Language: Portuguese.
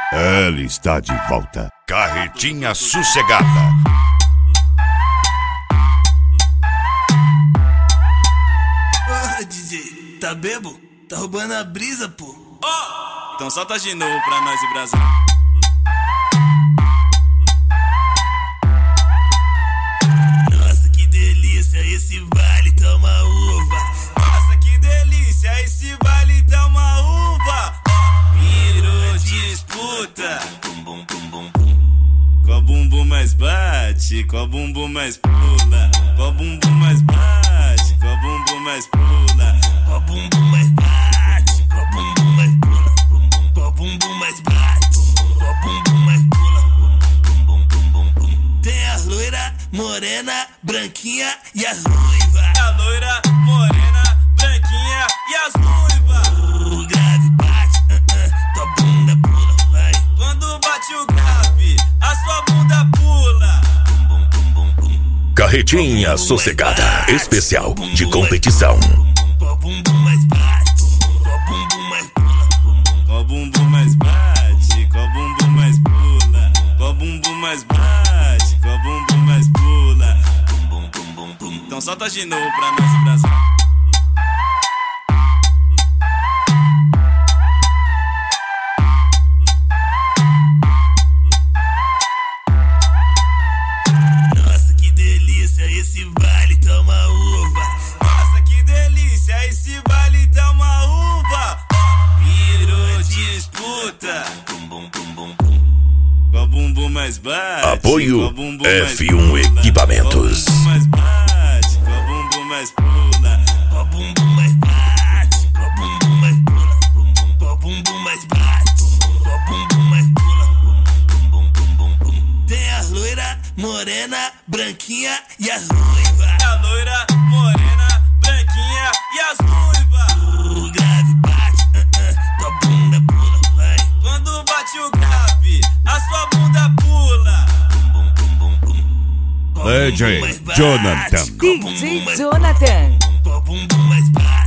Ela está de volta. Carretinha sossegada. Porra, DJ, tá bebo? Tá roubando a brisa, pô. Então solta de novo pra nós e Brasil. Nossa, que delícia, esse baile tá uma uva. Nossa, que delícia, esse baile tá uma uva. Virou disputa. Qual bumbum mais bate, qual bumbum mais pula. Qual bumbum mais bate, qual bumbum mais pula. Qual bumbum mais bate, qual bumbum mais pula. Qual bumbum mais bate, qual bumbum mais pula. Tem a loira, morena, branquinha e as ruivas. A loira, morena, branquinha e as ruivas. O grave bate, tua bunda pula, vai. Quando bate o grave, a sua bunda pula. Carretinha sossegada, especial de competição. Qual bumbum mais bate, qual bumbum mais pula. Qual bumbum mais bate, qual bumbum mais pula. Qual bumbum mais bate, qual bumbum mais pula. Então solta de novo pra nós e Brasil. Nossa, que delícia, esse baile tá uma uva. Nossa, que delícia, esse baile tá uma uva. Virou disputa. Qual bumbum mais bate, Apoio qual bumbum mais F1 pula. Equipamentos. Qual bumbum mais bate, qual bumbum mais pula. Qual bumbum mais bate, qual bumbum mais pula. Qual bumbum mais bate, qual bumbum mais pula. Tem a loira, morena, branquinha e as ruivas. A loira, morena, branquinha e as ruivas. O grave bate, tua bunda pula, vai. Quando bate o grave, a sua bunda pula. Qual DJ bumbum mais bate, Jonathan. qual bumbum DJ mais- Jonathan. Qual bumbum mais bate.